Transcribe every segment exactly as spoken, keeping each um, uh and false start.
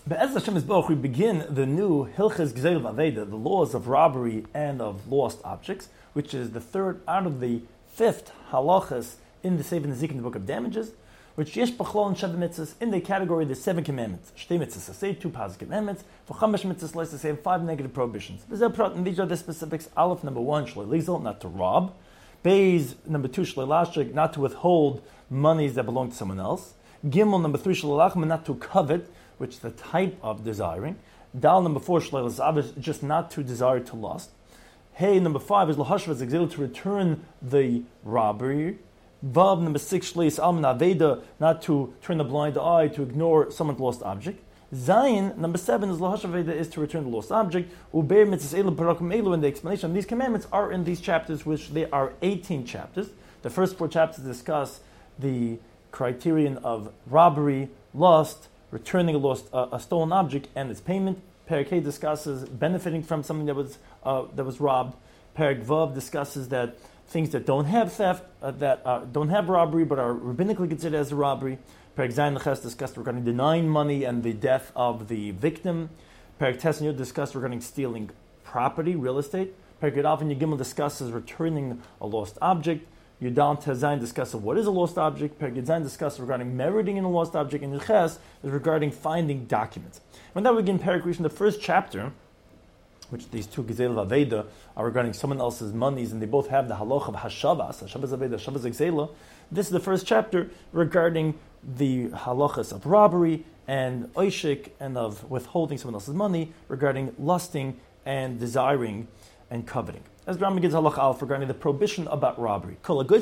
Be'ez Hashem Yisborach, we begin the new Hilchos Gzeil V'Aveda, the laws of robbery and of lost objects, which is the third out of the fifth halachas in the Sefer Nezikin, the Book of Damages, which yesh b'chlol and sheva mitzvahs in the category of the seven commandments. Shtei mitzvahs say two positive commandments, v'chamash mitzvahs let's say five negative prohibitions. And these are the specifics. Aleph, number one, shlei lizel, not to rob. Beis, number two, shlei lashik, not to withhold monies that belong to someone else. Gimel, number three, shlei lachma, not to covet, which is the type of desiring. Dal, number four, shlei lazav, just not to desire to lust. Hey, number five is lahashva zegzil, to return the robbery. Vav, number six, shleis alman aveda, not to turn a blind eye, to ignore someone's lost object. Zayin, number seven, is lahash aveda, is to return the lost object. Ubeir mitzvahs elu parakim elu, and the explanation of these commandments are in these chapters, which there are eighteen chapters. The first four chapters discuss the criterion of robbery, lust, returning a lost, uh, a stolen object, and its payment. Perek Hey discusses benefiting from something that was uh, that was robbed. Perek Vav discusses that things that don't have theft, uh, that uh, don't have robbery, but are rabbinically considered as a robbery. Perek Zayin Leches discussed regarding denying money and the death of the victim. Perek Tes and Yud discussed regarding stealing property, real estate. Perek Yud Alf and Yud Gimel discusses returning a lost object. Yudal Tezayin discusses what is a lost object. Perek Yud Zayin discusses regarding meriting in a lost object. And Ches is regarding finding documents. When that we begin Perek Rishon, the first chapter, which these two Gzeil V'Aveda are regarding someone else's monies, and they both have the halach of Hashavas, Hashavas Aveda, Hashavas Gzeila. This is the first chapter regarding the halachas of robbery and oishik, and of withholding someone else's money, regarding lusting and desiring and coveting. As the Rambam gives halach alf regarding the prohibition about robbery.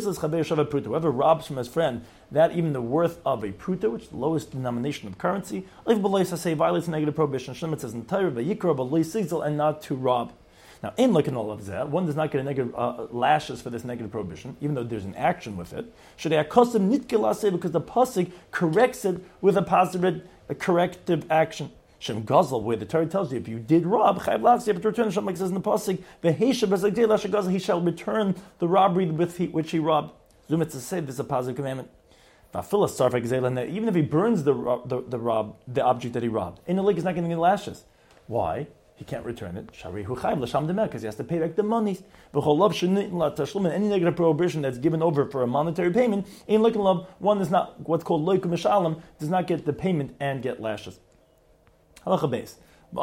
Whoever robs from his friend, that even the worth of a pruta, which is the lowest denomination of currency, violates the negative prohibition. Shemit says in Torah, and not to rob. Now, in looking at all of that, one does not get a negative uh, lashes for this negative prohibition, even though there's an action with it. Should I custom nitkelase, because the pasuk corrects it with a positive, a corrective action. Shem Gazel, where the Torah tells you if you did rob, Chayv Lachs, you have to return. Shem like says in the pasuk, V'heisha b'zagdei lashe Gazel, he shall return the robbery with he, which he robbed. Zumitz to say this is a positive commandment. Even if he burns the the the rob the object that he robbed, in the lake is not going to get lashes. Why? He can't return it. Because he has to pay back the monies. Any negative prohibition that's given over for a monetary payment, in looking love, one is not what's called loikum mishalim, does not get the payment and get lashes. Halacha base.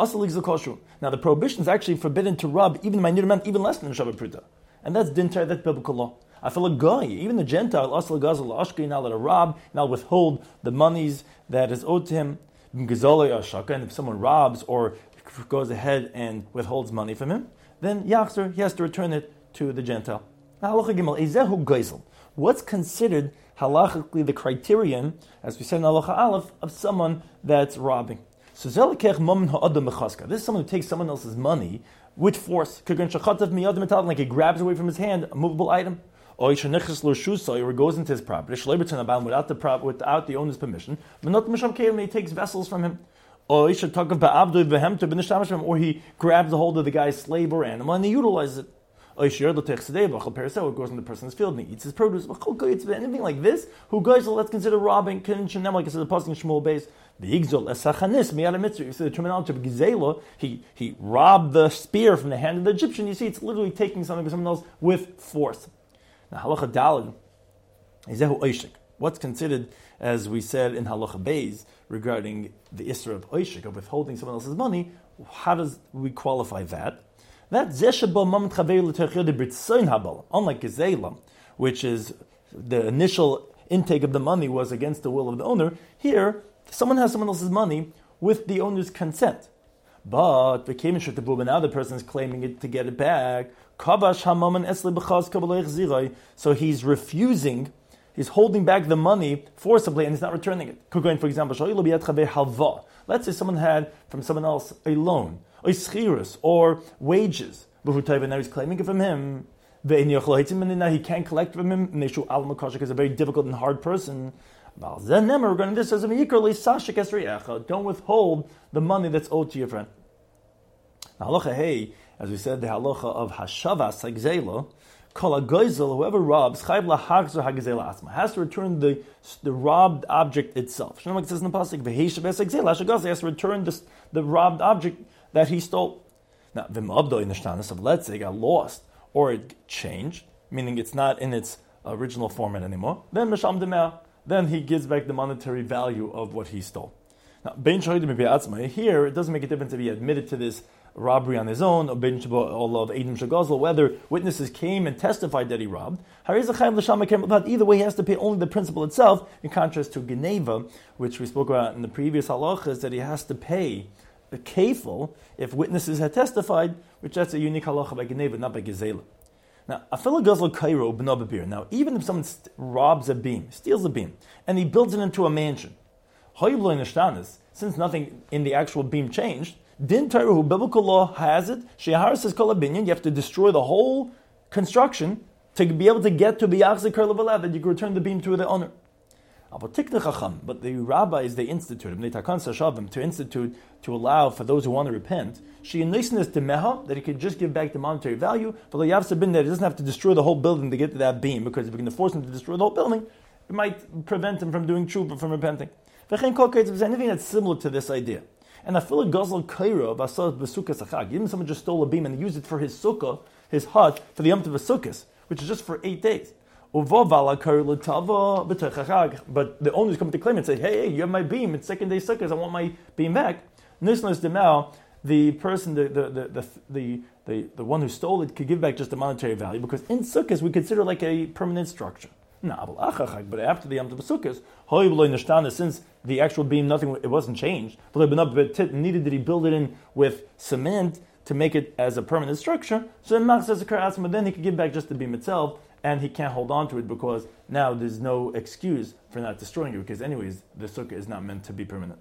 Now the prohibition is actually forbidden to rob even minute amount, even less than a Shabbat Pruta. And that's dintar, that's biblical law. I feel a guy, even the Gentile, asal gazal ashki, now let a rob, now withhold the monies that is owed to him. And if someone robs or goes ahead and withholds money from him, then yachzer, he has to return it to the Gentile. Now halacha gimel, ezehu geisel. What's considered halachically the criterion, as we said in halacha aleph, of someone that's robbing? So this is someone who takes someone else's money with force, like he grabs away from his hand a movable item, or he goes into his property without the prop, without the owner's permission. He takes vessels from him, or he grabs a hold of the guy's slave or animal and he utilizes it. Or it goes in the person's field and he eats his produce. Anything like this, who goes, let's consider robbing. Like I said, the passing Shmuel base. The Yigzol esachanis miyad mitzvah. You see the terminology of gizela. He he robbed the spear from the hand of the Egyptian. You see, it's literally taking something from someone else with force. Now halacha daled is ehu oishik. What's considered, as we said in halacha beis, regarding the isra of oishik, of withholding someone else's money? How does we qualify that? That zeshaba moment chaveir l'terchiyad b'ritzayin habal. Unlike gizela, which is the initial intake of the money was against the will of the owner. Here, someone has someone else's money with the owner's consent. But now the person is claiming it to get it back. So he's refusing, he's holding back the money forcibly and he's not returning it. For example, let's say someone had from someone else a loan, or wages, now he's claiming it from him. And now he can't collect from him because he's a very difficult and hard person. Regarding this, says don't withhold the money that's owed to your friend. Now, halacha hey, as we said, the halacha of hashavas gzeila, Kol hagozel, whoever robs, chayv lahachzor hagzela asma, has to return the the robbed object itself. Shneimar it says in the pasuk, v'heishav esagzela hashagaz, he has to return this, the robbed object that he stole. Now, v'mabdo in the shtanis of, let's say it got lost or it changed, meaning it's not in its original format anymore. Then misham demeh, then he gives back the monetary value of what he stole. Now, bein shahidim b'atzma, here it doesn't make a difference if he admitted to this robbery on his own, or whether witnesses came and testified that he robbed. Either way, he has to pay only the principal itself, in contrast to Geneva, which we spoke about in the previous halachas, that he has to pay the kefil if witnesses had testified, which that's a unique halacha by Geneva, not by Gezela. Now, Now, even if someone st- robs a beam, steals a beam, and he builds it into a mansion, since nothing in the actual beam changed, Din Torah, who biblical law has it, Shehar says kol habinyan, you have to destroy the whole construction to be able to get to b'yachzik kol v'lav, that you can return the beam to the owner. But the rabbis, they instituted, to institute, to allow for those who want to repent, that he could just give back the monetary value, but that he doesn't have to destroy the whole building to get to that beam, because if we're going to force him to destroy the whole building, it might prevent him from doing tshuva, from repenting. Anything that's similar to this idea. And I feel a gazal kaira of asad b'sukkah sachag. Even someone just stole a beam and used it for his sukkah, his hut, for the yom tov sukkahs, which is just for eight days. But the owners come to claim and say, hey, hey, you have my beam, it's second day sukkahs, I want my beam back. Nisnas demau, the person, the the, the the the the the one who stole it could give back just the monetary value, because in sukkahs we consider like a permanent structure. But after the Yom Tov Sukkos, since the actual beam, nothing, it wasn't changed, neither did he build it in with cement to make it as a permanent structure, so then he could give back just the beam itself, and he can't hold on to it because now there's no excuse for not destroying it, because anyways, the sukkah is not meant to be permanent.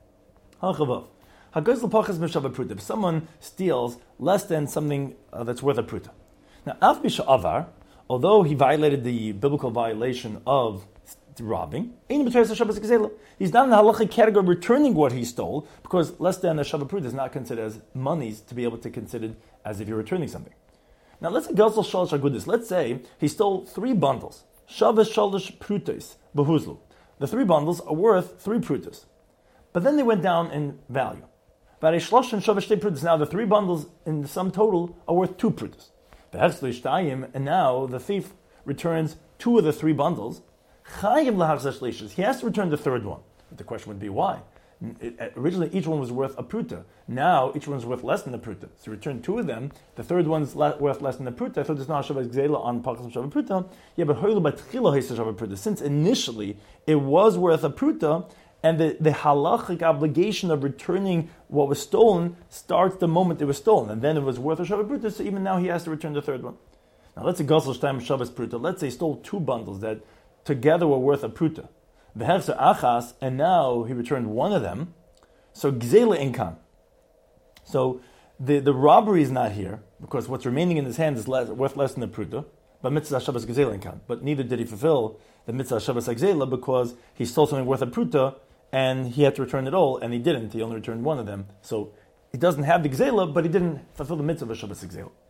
If someone steals less than something uh, that's worth a pruta. Now, af b'sha'avar, although he violated the biblical violation of robbing, he's not in the halachic category of returning what he stole, because less than a shavah pruta is not considered as monies to be able to consider as if you're returning something. Now let's say Gazal Shalosh Agudis. Let's say he stole three bundles. Shavah Shalosh Prutas Behuzlu. The three bundles are worth three prutas, but then they went down in value. But now the three bundles in the sum total are worth two prutas. And now the thief returns two of the three bundles. He has to return the third one. But the question would be why? It, originally each one was worth a pruta. Now each one's worth less than a pruta. So you return two of them. The third one's le- worth less than a pruta. I thought there's not a shavah gzela on pachas shavah pruta. Yeah, but pruta. Since initially it was worth a pruta, and the, the halachic obligation of returning what was stolen starts the moment it was stolen, and then it was worth a shavah pruta, so even now he has to return the third one. Now let's say Gosel Shtaim Shavas Pruta, let's say he stole two bundles that together were worth a pruta. The Hefzer Achas, and now he returned one of them, so Gzela Inkan. So the, the robbery is not here, because what's remaining in his hand is less, worth less than the pruta, but Mitzvah Shavas Gzela Inkan. But neither did he fulfill the Mitzvah Shavas Gzela, because he stole something worth a pruta, and he had to return it all, and he didn't. He only returned one of them. So he doesn't have the gzela, but he didn't fulfill the mitzvah of Shabbos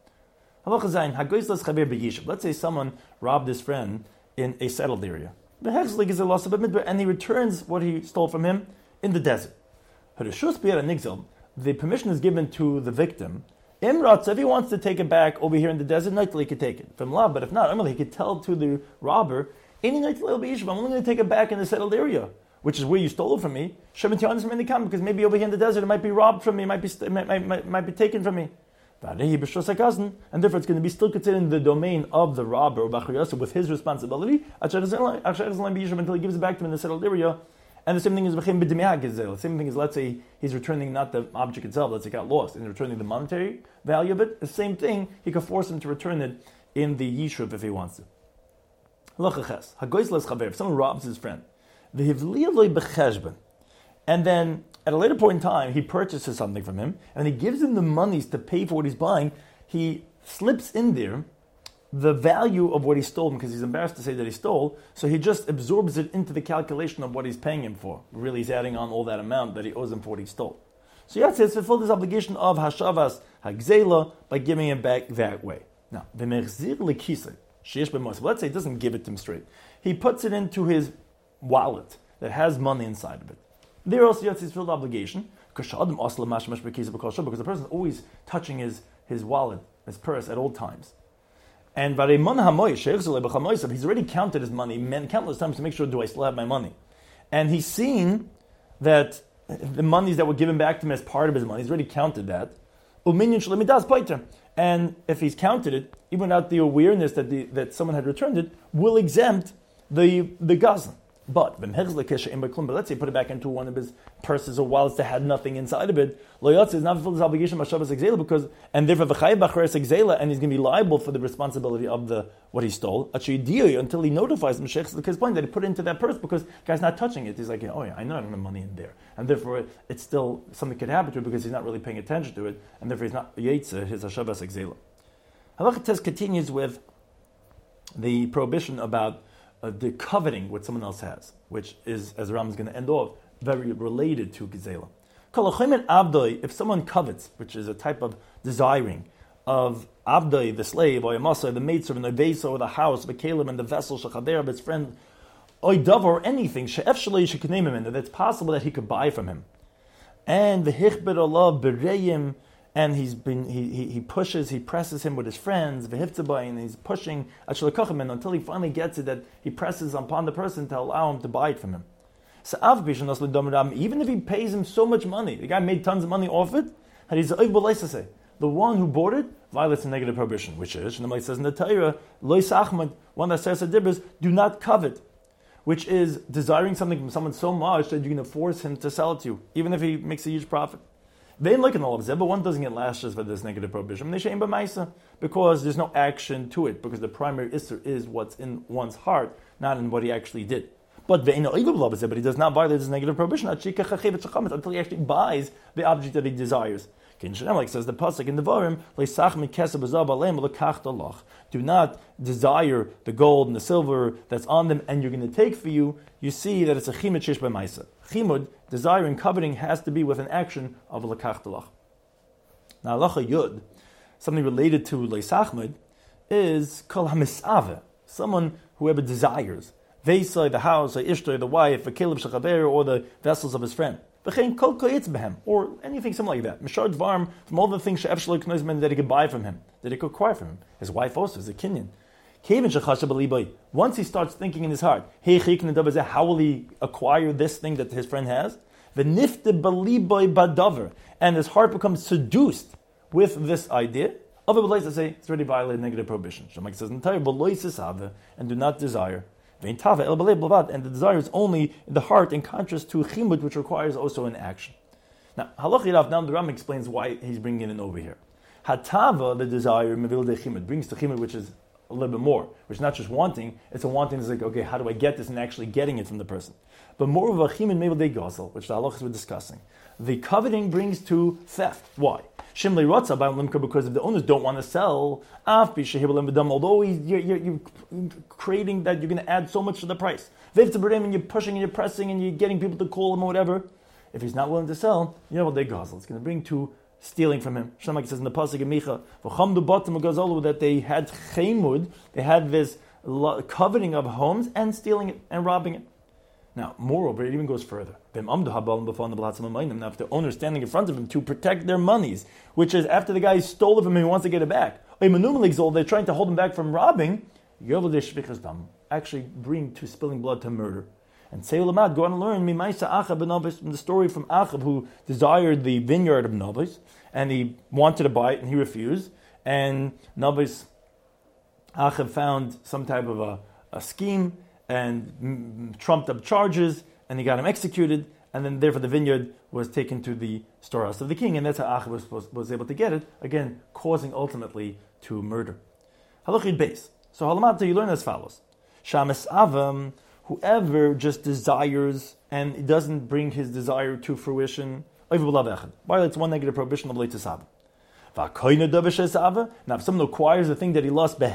gzela. Let's say someone robbed his friend in a settled area, and he returns what he stole from him in the desert. The permission is given to the victim. If he wants to take it back over here in the desert, he could take it. But if not, he could tell to the robber, I'm only going to take it back in the settled area, which is where you stole it from me, because maybe over here in the desert it might be robbed from me, it might be, it might, might, might, might be taken from me. And therefore it's going to be still considered in the domain of the robber, with his responsibility, until he gives it back to him in the settled area. And the same thing is the same thing is, let's say he's returning not the object itself, let's say it got lost, and returning the monetary value of it. The same thing, he could force him to return it in the yishuv if he wants to. If someone robs his friend, and then at a later point in time he purchases something from him and he gives him the monies to pay for what he's buying, he slips in there the value of what he stole because he's embarrassed to say that he stole, so he just absorbs it into the calculation of what he's paying him for. Really, he's adding on all that amount that he owes him for what he stole. So Yahtzeh has fulfilled this obligation of Hashavas Hagzela by giving it back that way. Now, v'mechzir lekisei sheyesh b'mosav. Let's say he doesn't give it to him straight. He puts it into his wallet that has money inside of it. There also Yotzi is filled obligation because the person is always touching his, his wallet, his purse at all times. And he's already counted his money countless times to make sure, do I still have my money? And he's seen that the monies that were given back to him as part of his money, he's already counted that. And if he's counted it, even without the awareness that the, that someone had returned it, will exempt the the gazan. But, but let's say put it back into one of his purses or wallets that had nothing inside of it. Loyatz is not fulfilled his obligation because, and therefore and he's going to be liable for the responsibility of the what he stole until he notifies him his point that he put it into that purse because the guy's not touching it. He's like, oh yeah, I know I don't have money in there, and therefore it's still something could happen to it because he's not really paying attention to it, and therefore he's not yetzer his hashavas exela. Halacha test continues with the prohibition about Uh, the coveting what someone else has, which is, as the Ram is going to end off, very related to Gezela. If someone covets, which is a type of desiring of Abdai, the slave, or Yamasa, the maidservant, or Vesa, or the house, the Caleb, and the vessel, Shechader, his friend, or Dav, or anything, She'ef Shalei, she could name him in there, that's possible that he could buy from him. And the Hichbet Allah, Bereyim, and he's been he, he he pushes, he presses him with his friends, v'hiftzabay, and he's pushing until he finally gets it that he presses upon the person to allow him to buy it from him. So even if he pays him so much money, the guy made tons of money off it, and he's the one who bought it violates a negative prohibition, which is, and it says in the Torah, lois achmad, one that says dibros, do not covet, which is desiring something from someone so much that you're going to force him to sell it to you, even if he makes a huge profit. They ain't looking all of it, but one doesn't get lashes for this negative prohibition. They shame b'maisa because there's no action to it, because the primary isser is what's in one's heart, not in what he actually did. But but he does not violate this negative prohibition until he actually buys the object that he desires. Like says the pasuk in the Devarim, do not desire the gold and the silver that's on them, and you're going to take for you. You see that it's a chimud shesh b'maisa. Chimud, desiring, coveting, has to be with an action of a lekach dalach. Now, halacha yud, something related to leisachmud, is kol hamisave, someone whoever desires, veisai, the house, or ishtoi, the wife, a kilib shechaber, or the vessels of his friend. Or anything similar like that. Mishar Dvarm, from all the things that he could buy from him, that he could acquire from him. His wife also is a kinyan. Once he starts thinking in his heart, how will he acquire this thing that his friend has? And his heart becomes seduced with this idea. Other say it's already violated negative prohibition. Shamak says, and do not desire. And the desire is only in the heart, in contrast to chimud, which requires also an action. Now, halach yirav, now the Ram explains why he's bringing it in over here. Hatava, the desire, mevil de chimud, brings to chimud, which is a little bit more, which is not just wanting, it's a wanting is like, okay, how do I get this, and actually getting it from the person. But more of a chimud mevil de gazel, which the halachas were discussing. The coveting brings to theft. Why? Shimlei Rotza by Limka, because if the owners don't want to sell, although you're, you're, you're creating that you're going to add so much to the price. And you're pushing and you're pressing and you're getting people to call him or whatever. If he's not willing to sell, you know what they gazel. It's going to bring to stealing from him. Shamak says in the pasuk in Micha, that they had chemud, they had this coveting of homes and stealing it and robbing it. Now, moreover, it even goes further. Now, if the owner is standing in front of him to protect their monies, which is after the guy stole it from him, he wants to get it back. They're trying to hold him back from robbing. Actually bring to spilling blood to murder. And say Ulamad, go on and learn from the story from Achab, who desired the vineyard of Navis, and he wanted to buy it and he refused. And Navis, Achab found some type of a, a scheme and trumped up charges, and he got him executed, and then therefore the vineyard was taken to the storehouse of the king, and that's how Achab was, was, was able to get it, again, causing ultimately to murder. Halachid beis. So Halamata, you learn as follows. Shamis Avam, whoever just desires and doesn't bring his desire to fruition, violates one negative prohibition of Leitzis Avam. Now, if someone acquires the thing that he lost by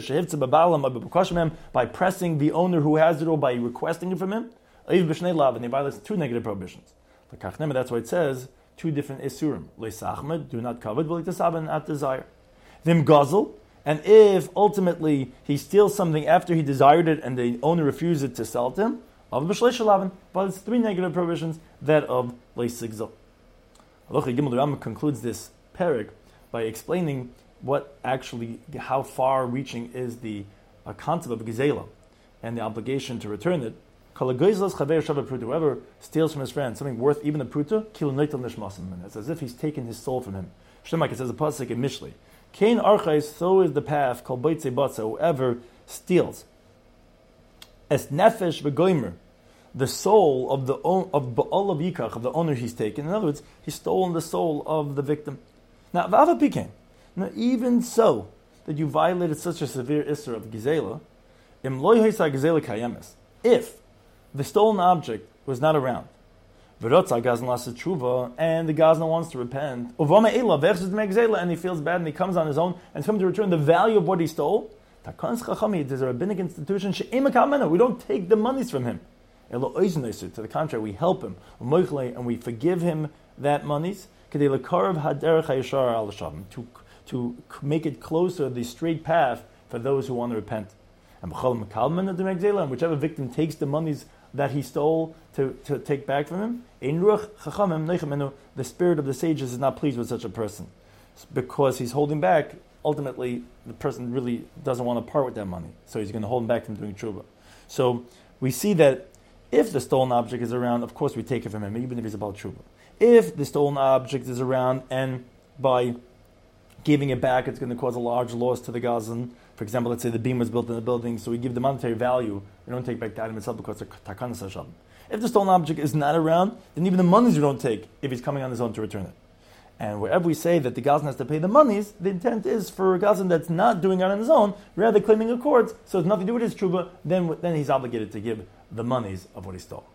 pressing the owner who has it or by requesting it from him, and he violates two negative prohibitions. That's why it says two different isurim. Do not covet, and not desire. Vim gazel, And if ultimately he steals something after he desired it and the owner refuses to sell it to him, but it's three negative prohibitions, that of Leisigzal. Halacha Gimel, the Rambam concludes this parak by explaining what actually, how far-reaching is the uh, concept of Gezela and the obligation to return it. Whoever steals from his friend something worth even a pruta, it's as if he's taken his soul from him. Shemak, it says a pasuk in Mishlei. Kain archais, so is the path called Boitze Batza, whoever steals. Es nefesh v'goimer, the soul of the of Ba'al of Yikach, of the owner he's taken. In other words, he's stolen the soul of the victim. Now, Vava Pikain, now even so, that you violated such a severe Isser of Gizela, Im loy hoisa Gizela kayemes, if the stolen object was not around, V'rotza Gazan lasses tshuva, and the Gazan wants to repent, Uvama Ela versus Megzela, and he feels bad and he comes on his own and it's him to return the value of what he stole. Takans Chachami, there's a rabbinic institution, we don't take the monies from him. To the contrary, we help him, and we forgive him that monies, to, to make it closer, the straight path for those who want to repent. And whichever victim takes the monies that he stole to, to take back from him, the spirit of the sages is not pleased with such a person, because he's holding back. Ultimately, the person really doesn't want to part with that money, so he's going to hold him back from doing tshuva. So we see that if the stolen object is around, of course we take it from him, even if he's about tshuva. If the stolen object is around and by giving it back, it's going to cause a large loss to the Gazan. For example, let's say the beam was built in the building, so we give the monetary value. We don't take back the item itself because it's a takanas hashem. If the stolen object is not around, then even the monies we don't take if he's coming on his own to return it. And wherever we say that the Gazan has to pay the monies, the intent is for a Gazan that's not doing it on his own, rather claiming accords, so it's nothing to do with his tshuva, then, then he's obligated to give the monies of what he stole.